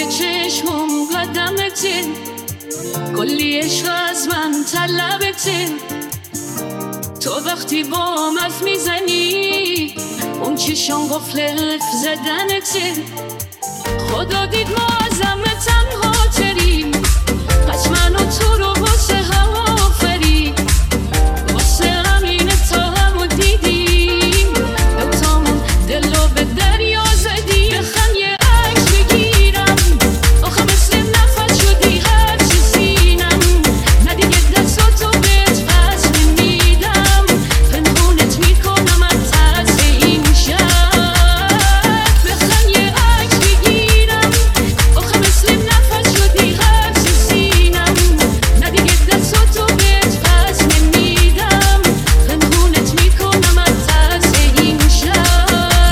چشمم قدمته، کلی عشق از من طلبته. تو وقتی با مف میزنی اون چشم قفل زدنته. خدا دید ما از همه تنها تریم، پس من و تو رو واسه هم آفرید. واسه همینه تا همو دیدیم، دوتامون دل رو به دریا زدیم. بخن یه عکس بگیرم، آخه مثل نفس شدی هر چی سینم. نه دیگه دستاتو بهت پس نمیدم، پنهونت میکنم از ترس این شب. بخن یه عکس بگیرم، آخه مثل نفس شدی هر چی سینم. نه دیگه دستاتو بهت پس نمیدم، پنهونت میکنم از ترس این شب.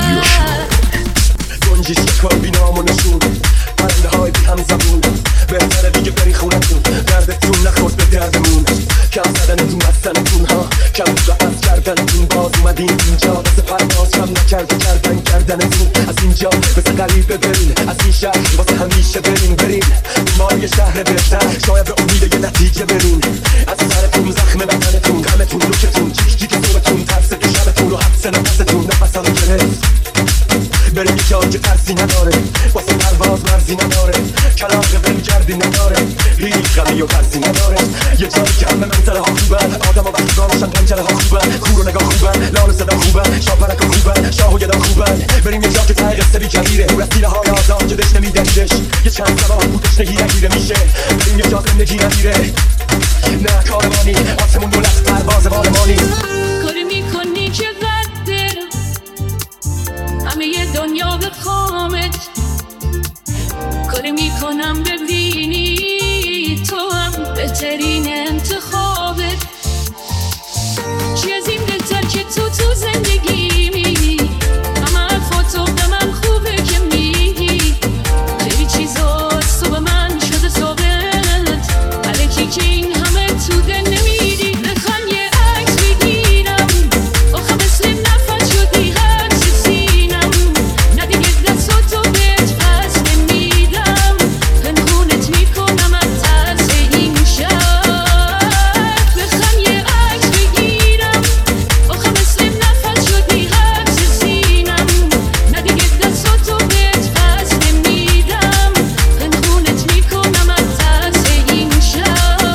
گنجیش کار بی نام و نشون، پرنده های بی هم زبون. بهتره دیگه بری خونتون، دردتون نخورد به دردمون. کم زدنتون بستنتون ها، کم از کردنتون. باز اومدین اینجا واسه پرواز، کم نکرده کردن کردنتون. از اینجا مثل غریبه برین، از این شهر واسه همیشه برین. ما یه شهر بهتر، شاید به امید یه نتیجه برین. از سرتون زخم بدنتون، غمتون لوکتون، جیک صورتون، ترس تو شبتون و حبس نفستون. نفس رو گرفت بریم یه جایی که ترسی نداره، واسه پرواز مرزی نداره، کلاغ بهم کردی نداره، هیچ غمی و ترسی نداره. یه جایی که همه منظره ها خوبن، آدم و وقتی دانشن پنجره ها خوبن، کور و نگاه خوبن، لال و صدا خوبن، شاپرک و خوبن، شاه و گدا خوبن. بریم یه جا که ته قصه بی کبیره، رسیله های آزاد که دشت نمیدنیدش. یه چند سوال بودش نگیره میشه، بریم یه جا زندگی نگیره. نه کارمانی، آسمون دولت پرواز بالمانی. کاری میکنی که بده همه ی دنیا به خامت، کاری میکنم ببینی تو هم بهترین انتخابت. چی از این بهتر که تو زندگی میگی، همه حرفاتو به من خوبه که میگی. خیلی چیزا از تو به من شده ثابت، الکی که این همه تو دل نمیدی. بخوان یه عکس بگیرم، آخه مثل نفس شدی هر چی سینم. نه دیگه دستاتو بهت پس نمیدم، پنهونت میکنم از ترس این شب. بخوان یه عکس بگیرم، آخه مثل نفس شدی هر چی سینم. نه دیگه دستاتو بهت پس نمیدم، پنهونت میکنم از ترس این شب.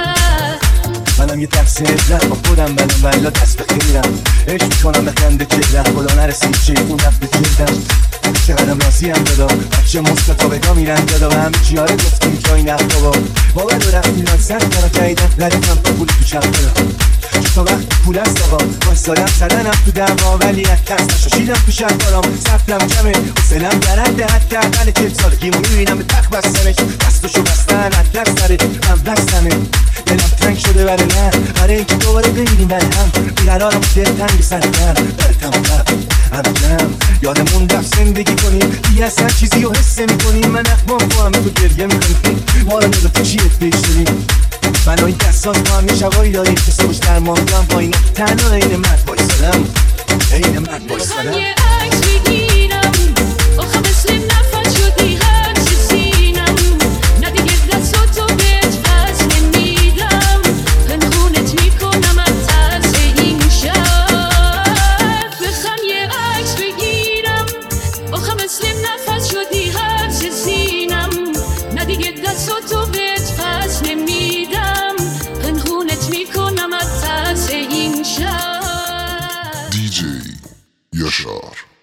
منم یه تقصیرم با خودم بلا دست بخیرم. عشق میکنم به خنده چهرم، خدا نرسید چه اون رفت به جلدم. چقدرم راضی هم دادا، بچه مستطابقا میرن دادا. و همه چیاره گفتیم جایی نفت بابا. بابا دو رفت میران سر کنم کهیدن، ردیدم تا پول تو چپ دادا. تا وقت پول است آقا، بایستادم سرنم تو دعوا، ولی از ترس نشاشیدم تو شهرام. سفتم کمه حسنم درنده، حتی اقل 40 سالگیمو میبینم به تخت بستنش. دستشو بستن از دست سره من بستنه. دلم تنگ شده برای نه، برای اینکه دوباره بگیریم برای هم. بیقرارم دل تنگ سرم برتم همجم. یادمون رفت زندگی کنیم، دیگه از هر چیزی رو حس نمی‌کنیم. من اخمام با همه تو گریه میکنیم، ما رو نگاه تو چیت پیش داریم. من و این دستان با هم یه شبایی داریم که صبحش درمان کنم. با این تنها این مرد بایستادم، این مرد بایستادم. یه عکس بگیرم، آخه مثل نفس شدی هر چی سینم. نه دیگه دستاتو بهت پس نمیدم، پنهونت میکنم از ترس این شب. بخوام یه عکس بگیرم، آخه مثل نفس شدی هر چی سینم. نه دیگه دستاتو بهت پس نمیدم، پنهونت میکنم از ترس این شب. DJ Yaşar.